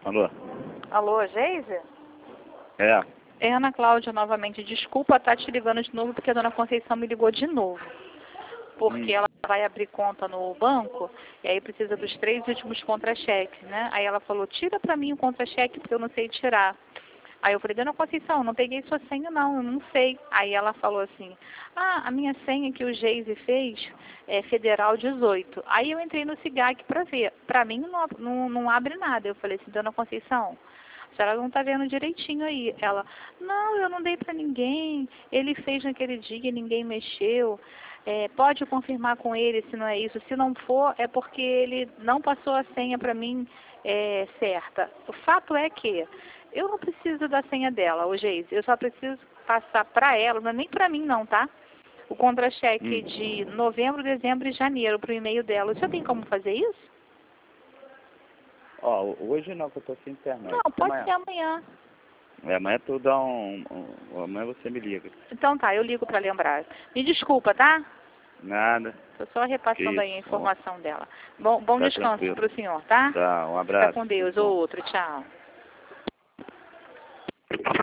Alô? Alô, Geise? É. É Ana Cláudia novamente. Desculpa estar te ligando de novo, porque a dona Conceição me ligou de novo. Porque ela vai abrir conta no banco, e aí precisa dos 3 últimos contra-cheques, né? Aí ela falou, tira pra mim o contra-cheque, porque eu não sei tirar. Aí eu falei, dona Conceição, não peguei sua senha não, eu não sei. Aí ela falou assim, a minha senha que o Geise fez é Federal 18. Aí eu entrei no SIGAC pra ver. Pra mim não abre nada. Eu falei assim, dona Conceição, a senhora não está vendo direitinho aí. Ela, não, eu não dei para ninguém. Ele fez naquele dia, ninguém mexeu. Pode confirmar com ele se não é isso. Se não for, é porque ele não passou a senha para mim certa. O fato é que eu não preciso da senha dela, ô Geise. Eu só preciso passar para ela, não é nem para mim não, tá? O contra-cheque de novembro, dezembro e janeiro para o e-mail dela. O senhor tem como fazer isso? Ó, hoje não, que eu tô sem internet. Não, pode ser amanhã. Amanhã tu dá amanhã você me liga. Então tá, eu ligo para lembrar. Me desculpa, tá? Nada. Estou só repassando aí a informação dela. Bom Tá descanso tranquilo. para o senhor, tá? Tá, um abraço. Fica com Deus. Outro, tchau.